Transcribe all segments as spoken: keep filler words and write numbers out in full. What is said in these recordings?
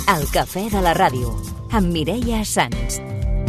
El cafè de la ràdio, amb Mireia Sans.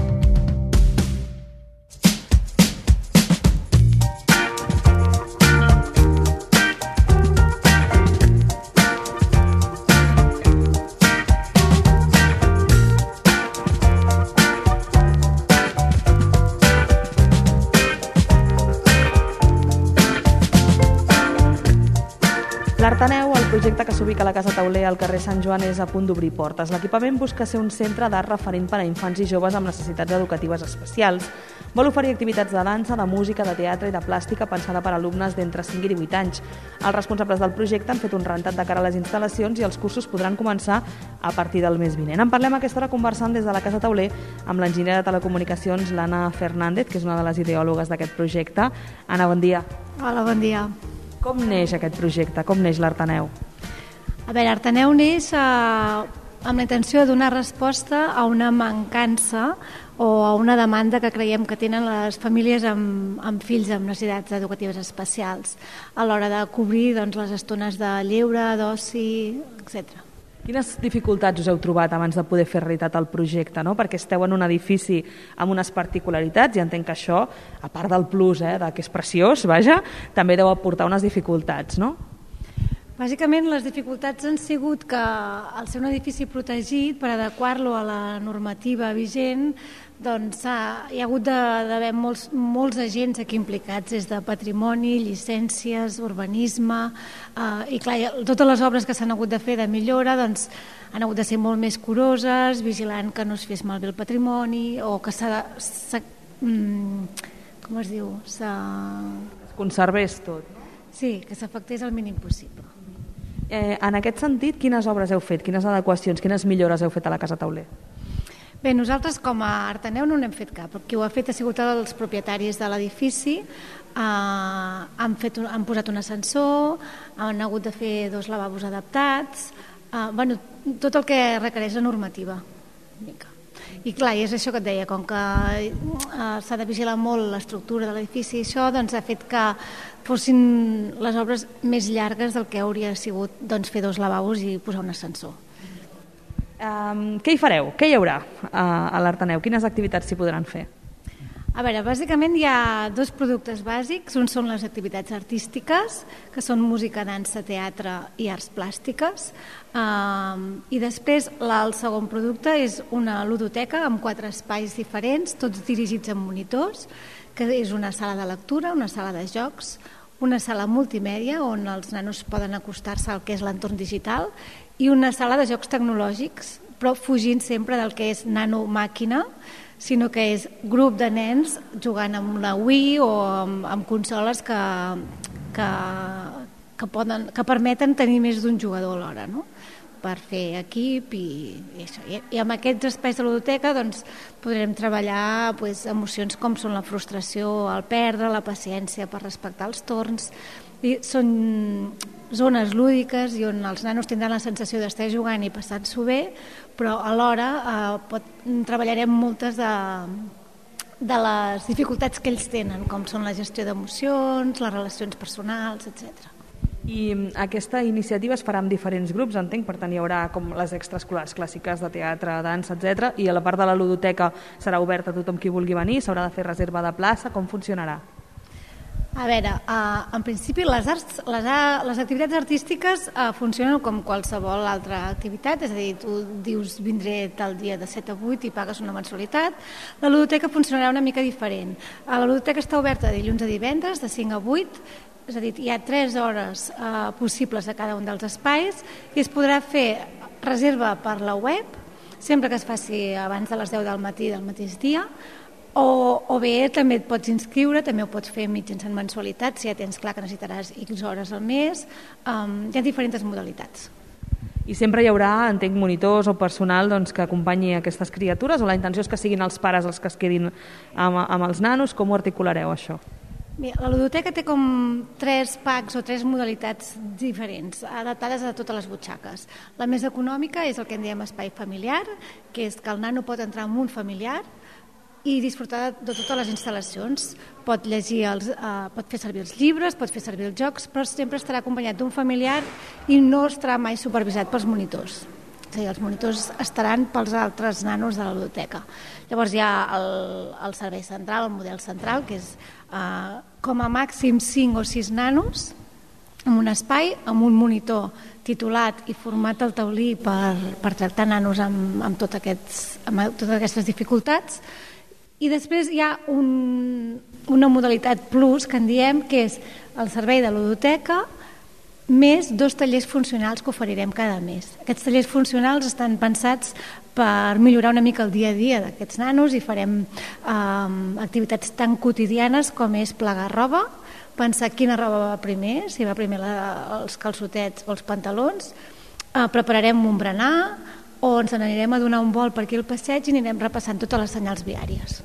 L'Artaneu, el projecte que s'ubica a la Casa Tauler al carrer Sant Joan, és a punt d'obrir portes. L'equipament busca ser un centre d'art referent per a infants i joves amb necessitats educatives especials. Vol oferir activitats de dansa, de música, de teatre i de plàstica pensada per a alumnes d'entre cinc i divuit anys. Els responsables del projecte han fet un rentat de cara a les instal·lacions i els cursos podran començar a partir del mes vinent. En parlem a aquesta hora conversant des de la Casa Tauler amb l'enginyera de telecomunicacions, l'Anna Fernández, que és una de les ideòlogues d'aquest projecte. Anna, bon dia. Hola, bon dia. Com neix aquest projecte? Com neix l'Artaneu? A veure, Artaneu neix eh, amb la intenció de donar resposta a una mancança o a una demanda que creiem que tenen les famílies amb, amb fills amb necessitats educatives especials a l'hora de cobrir doncs, les estones de lleure, d'oci, etcètera. Quines dificultats us heu trobat abans de poder fer realitat el projecte, no? Perquè esteu en un edifici amb unes particularitats i entenc que això, a part del plus, eh, de que és preciós, vaja, també deu aportar unes dificultats, no? Bàsicament, les dificultats han sigut que al ser un edifici protegit, per adequar-lo a la normativa vigent, doncs ha, hi ha hagut d'haver molts, molts agents aquí implicats, des de patrimoni, llicències, urbanisme, eh, i clar, totes les obres que s'han hagut de fer de millora doncs, han hagut de ser molt més curoses, vigilant que no es fes malbé el patrimoni, o que s'ha... com es diu? Es conservés tot. Sí, que s'afectés el mínim possible. Eh, en aquest sentit, quines obres heu fet? Quines adequacions, quines millores heu fet a la Casa Tauler? Bé, nosaltres com a Artaneu no n'hem fet cap. Qui ho ha fet ha sigut els propietaris de l'edifici. Eh, han, fet un, han posat un ascensor, han hagut de fer dos lavabos adaptats, eh, bueno, tot el que requereix la normativa. I clar, i és això que et deia, com que eh, s'ha de vigilar molt l'estructura de l'edifici i això, doncs ha fet que fossin les obres més llargues del que hauria sigut doncs, fer dos lavabos i posar un ascensor. Um, què hi fareu? Què hi haurà uh, a l'Artaneu? Quines activitats s'hi podran fer? A veure, bàsicament hi ha dos productes bàsics. Un són les activitats artístiques, que són música, dansa, teatre i arts plàstiques. Um, I després la, el segon producte és una ludoteca amb quatre espais diferents, tots dirigits amb monitors, que és una sala de lectura, una sala de jocs, una sala multimèdia on els nanos poden acostar-se al que és l'entorn digital i una sala de jocs tecnològics, però fugint sempre del que és nano-màquina, sinó que és grup de nens jugant amb la Wii o amb, amb consoles que, que, que, poden, que permeten tenir més d'un jugador alhora, no? Per fer equip i, i això. I, i amb aquests espais de ludoteca doncs, podrem treballar pues, emocions com són la frustració al perdre, la paciència per respectar els torns. I són zones lúdiques i on els nanos tindran la sensació d'estar jugant i passant-s'ho bé, però alhora eh, pot, treballarem moltes de, de les dificultats que ells tenen, com són la gestió d'emocions, les relacions personals, etcètera. I aquesta iniciativa es farà amb diferents grups, entenc, per tant hi haurà com les extraescolars clàssiques de teatre, dansa, etcètera. I a la part de la ludoteca serà oberta a tothom qui vulgui venir, s'haurà de fer reserva de plaça, com funcionarà? A veure, eh, en principi les, arts, les, les activitats artístiques eh, funcionen com qualsevol altra activitat, és a dir, tu dius vindré tal dia de set a vuit i pagues una mensualitat. La ludoteca funcionarà una mica diferent. La ludoteca està oberta de dilluns a divendres, de cinc a vuit, és a dir, hi ha tres hores eh, possibles a cada un dels espais i es podrà fer reserva per la web, sempre que es faci abans de les deu del matí del mateix dia, o, o bé també et pots inscriure, també ho pots fer mitjançant mensualitat, si ja tens clar que necessitaràs X hores al mes, um, hi ha diferents modalitats. I sempre hi haurà, entenc, monitors o personal doncs, que acompanyi aquestes criatures, o la intenció és que siguin els pares els que es quedin amb, amb els nanos? Com ho articulareu, això? Bé, la ludoteca té com tres packs o tres modalitats diferents, adaptades a totes les butxaques. La més econòmica és el que en diem espai familiar, que és que el nano pot entrar en un familiar i disfrutar de totes les instal·lacions. Pot llegir, els, eh, pot fer servir els llibres, pot fer servir els jocs, però sempre estarà acompanyat d'un familiar i no estarà mai supervisat pels monitors. és a dir, els monitors estaran pels altres nanos de la biblioteca. Llavors hi ha el, el servei central, el model central, que és eh, com a màxim cinc o sis nanos en un espai, amb un monitor titulat i format al taulí per, per tractar nanos amb, amb, tot aquests, amb totes aquestes dificultats. I després hi ha un, una modalitat plus, que en diem, que és el servei de ludoteca, més dos tallers funcionals que oferirem cada mes. Aquests tallers funcionals estan pensats per millorar una mica el dia a dia d'aquests nanos i farem eh, activitats tan quotidianes com és plegar roba, pensar quina roba va primer, si va primer la, els calçotets o els pantalons, eh, prepararem un berenar o ens n'anirem a donar un vol per aquí al passeig i anirem repassant totes les senyals viàries.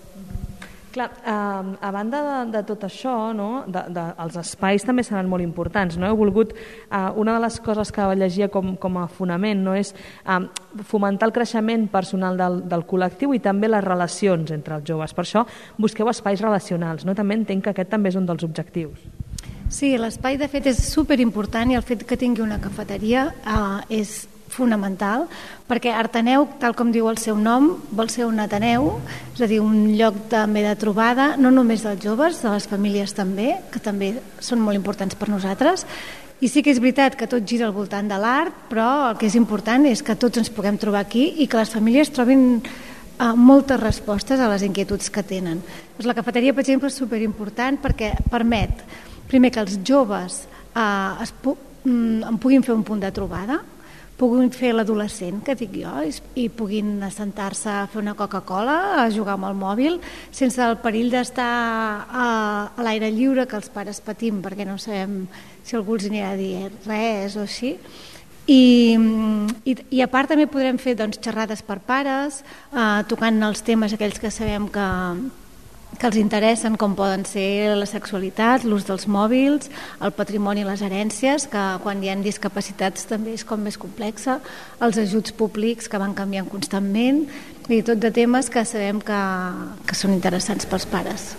Clar, eh, a banda de, de tot això, no, de, de, els espais també seran molt importants. No? Heu volgut, eh, una de les coses que llegia com, com a fonament, no, és eh, fomentar el creixement personal del, del col·lectiu i també les relacions entre els joves. Per això busqueu espais relacionals. No? També entenc que aquest també és un dels objectius. Sí, l'espai de fet és superimportant i el fet que tingui una cafeteria eh, és fonamental, perquè Arteneu, tal com diu el seu nom, vol ser un Ateneu, és a dir, un lloc també de trobada, no només dels joves, de les famílies també, que també són molt importants per nosaltres, i sí que és veritat que tot gira al voltant de l'art, però el que és important és que tots ens puguem trobar aquí i que les famílies trobin eh, moltes respostes a les inquietuds que tenen. Doncs la cafeteria, per exemple, és superimportant perquè permet, primer, que els joves eh, es pu mm, en puguin fer un punt de trobada, puguin fer l'adolescent, que dic jo, i puguin assentar-se a fer una Coca-Cola, a jugar amb el mòbil, sense el perill d'estar a, a l'aire lliure, que els pares patim perquè no sabem si algú els anirà a dir res o així. I, i, i a part també podrem fer doncs, xerrades per pares, eh, tocant els temes aquells que sabem que que els interessen, com poden ser la sexualitat, l'ús dels mòbils, el patrimoni i les herències, que quan hi ha discapacitats també és com més complexa, els ajuts públics que van canviant constantment, i tot de temes que sabem que, que són interessants pels pares.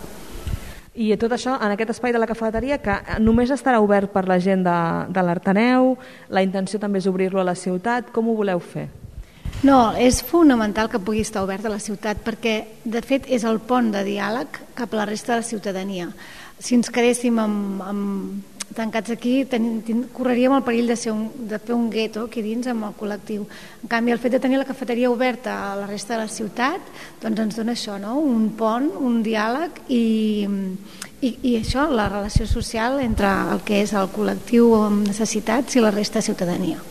I tot això en aquest espai de la cafeteria, que només estarà obert per la gent de, de l'Arteneu, la intenció també és obrir-lo a la ciutat, com ho voleu fer? No, és fonamental que pugui estar obert a la ciutat perquè, de fet, és el pont de diàleg cap a la resta de la ciutadania. Si ens quedéssim amb, amb, tancats aquí, ten, ten, correríem el perill de, ser un, de fer un gueto aquí dins amb el col·lectiu. En canvi, el fet de tenir la cafeteria oberta a la resta de la ciutat doncs ens dona això, no? Un pont, un diàleg i, i, i això, la relació social entre el que és el col·lectiu amb necessitats i la resta de ciutadania.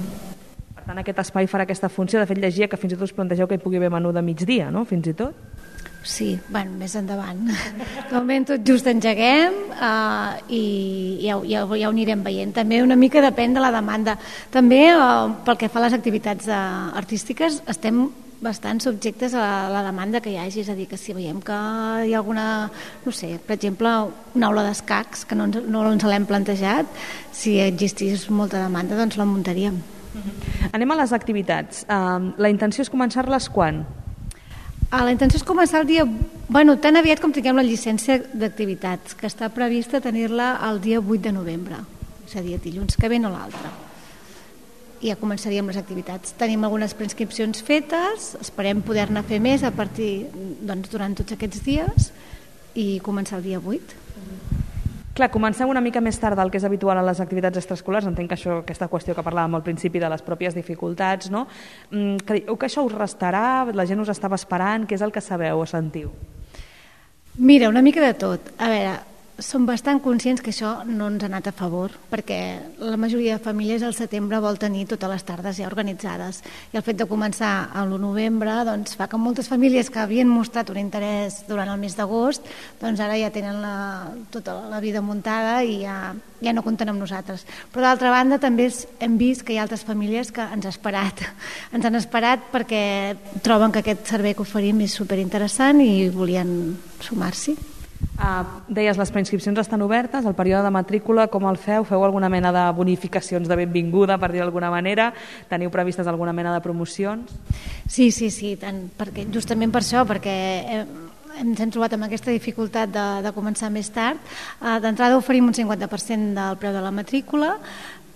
Per tant, aquest espai farà aquesta funció. De fet, llegia que fins i tot us plantegeu que hi pugui haver menú de migdia, no? Fins i tot? Sí, bueno, més endavant. De moment tot just engeguem uh, i ja, ja, ja ho anirem veient. També una mica depèn de la demanda. També, uh, pel que fa a les activitats uh, artístiques, estem bastant subjectes a la demanda que hi hagi, és a dir, que si veiem que hi ha alguna, no sé, per exemple, una aula d'escacs, que no ens, no ens l'hem plantejat, si existís molta demanda, doncs la muntaríem. Anem a les activitats. Uh, la intenció és començar-les quan? Uh, la intenció és començar el dia... Bueno, tan aviat com tinguem la llicència d'activitats, que està prevista tenir-la el dia vuit de novembre, és a dir, dilluns que ve no l'altre. I ja començaríem les activitats. Tenim algunes preinscripcions fetes, esperem poder-ne fer més a partir, doncs, durant tots aquests dies i començar el dia vuit. Clar, comencem una mica més tard del que és habitual a les activitats extraescolars. Entenc que això, aquesta qüestió que parlàvem al principi de les pròpies dificultats, no? Creieu que això us restarà? La gent us estava esperant? Què és el que sabeu o sentiu? Mira, una mica de tot. A veure, som bastant conscients que això no ens ha anat a favor, perquè la majoria de famílies al setembre vol tenir totes les tardes ja organitzades, i el fet de començar a l'u de novembre doncs, fa que moltes famílies que havien mostrat un interès durant el mes d'agost doncs ara ja tenen la, tota la vida muntada i ja, ja no compten amb nosaltres. Però d'altra banda també hem vist que hi ha altres famílies que ens han esperat, ens han esperat perquè troben que aquest servei que oferim és superinteressant i volien sumar-s'hi. Uh, deies, les preinscripcions estan obertes, el període de matrícula com el feu? Feu alguna mena de bonificacions de benvinguda, per dir d'alguna manera? Teniu previstes alguna mena de promocions? Sí, sí, sí, tant, perquè, justament per això, perquè eh, ens hem trobat amb aquesta dificultat de, de començar més tard. Uh, D'entrada oferim un cinquanta per cent del preu de la matrícula,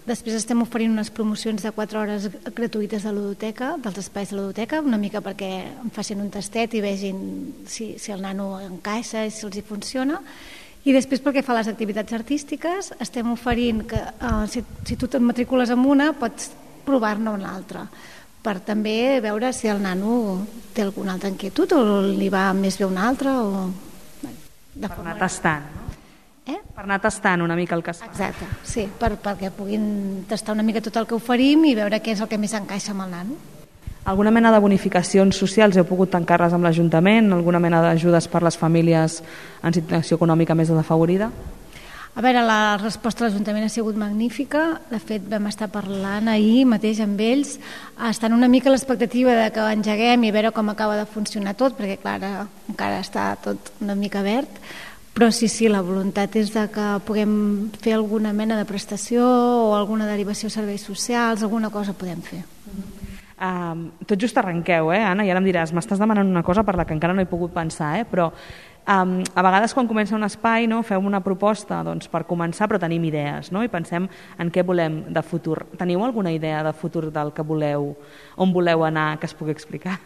Després estem oferint unes promocions de quatre hores gratuïtes de ludoteca, dels espais de ludoteca, una mica perquè em facin un tastet i vegin si, si el nano encaixa i si els hi funciona. I després, pel que fa a les activitats artístiques, estem oferint que eh, si, si tu et matricules en una, pots provar-ne una altra, per també veure si el nano té alguna altra inquietud o li va més bé una altra. O... De per anar tastant, no? Eh? Per anar tastant una mica el que es fa. Exacte, sí, per, perquè puguin tastar una mica tot el que oferim i veure què és el que més encaixa amb el nano. Alguna mena de bonificacions socials heu pogut tancar-les amb l'Ajuntament? Alguna mena d'ajudes per les famílies en situació econòmica més desafavorida? A veure, la resposta de l'Ajuntament ha sigut magnífica. De fet, vam estar parlant ahir mateix amb ells. Estan una mica a l'expectativa de que engeguem i veure com acaba de funcionar tot, perquè, clar, encara està tot una mica verd. Però sí, sí, la voluntat és de que puguem fer alguna mena de prestació o alguna derivació a serveis socials, alguna cosa podem fer. Uh, tot just arrenqueu, eh, Anna? I ara em diràs, m'estàs demanant una cosa per la que encara no he pogut pensar, eh? Però um, a vegades quan comença un espai, no, feu una proposta doncs, per començar, però tenim idees, no? I pensem en què volem de futur. Teniu alguna idea de futur del que voleu, on voleu anar, que es pugui explicar?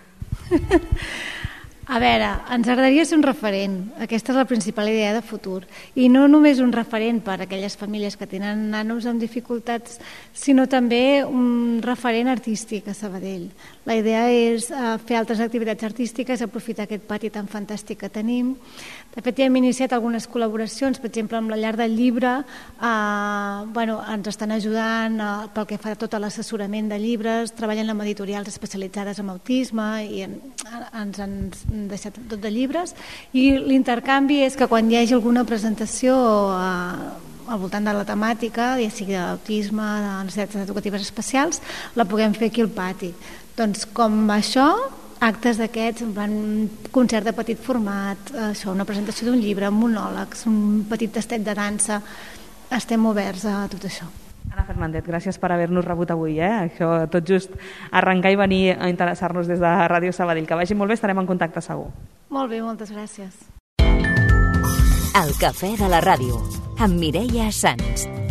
A veure, ens agradaria ser un referent. Aquesta és la principal idea de futur. I no només un referent per a aquelles famílies que tenen nanos amb dificultats, sinó també un referent artístic a Sabadell. La idea és uh, fer altres activitats artístiques, aprofitar aquest pati tan fantàstic que tenim. De fet, ja hem iniciat algunes col·laboracions, per exemple, amb la Llar del Llibre. Uh, bueno, ens estan ajudant uh, pel que fa a tot l'assessorament de llibres, treballen amb editorials especialitzades en autisme i en, ens han deixat tot de llibres, i l'intercanvi és que quan hi hagi alguna presentació eh, al voltant de la temàtica, ja sigui d'autisme, de necessitats educatives especials, la puguem fer aquí al pati. Doncs com això, actes d'aquests, un concert de petit format, això, una presentació d'un llibre, monòlegs, un petit tastet de dansa, estem oberts a tot això. Anna Fernández, gràcies per haver-nos rebut avui, eh? Això, tot just arrencar i venir a interessar-nos des de Ràdio Sabadell. Que vagi molt bé, estarem en contacte segur. Molt bé, moltes gràcies. El cafè de la ràdio, amb Mireia Sans.